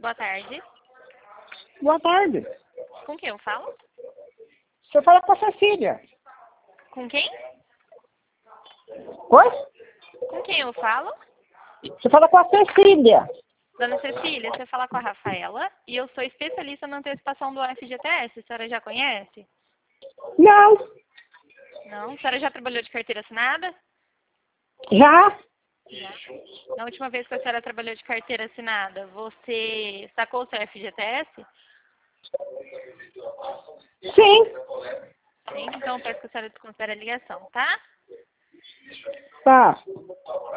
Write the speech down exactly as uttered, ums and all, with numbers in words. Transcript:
Boa tarde. Boa tarde. Com quem eu falo? Você fala com a Cecília. Com quem? Oi? Com quem eu falo? Você fala com a Cecília. Dona Cecília, você fala com a Rafaela e eu sou especialista na antecipação do F G T S. A senhora já conhece? Não. Não? A senhora já trabalhou de carteira assinada? Já? Já. Na última vez que a senhora trabalhou de carteira assinada, você sacou o seu F G T S? Sim. Sim, então eu peço que a senhora desconsidere a ligação, tá? Tá.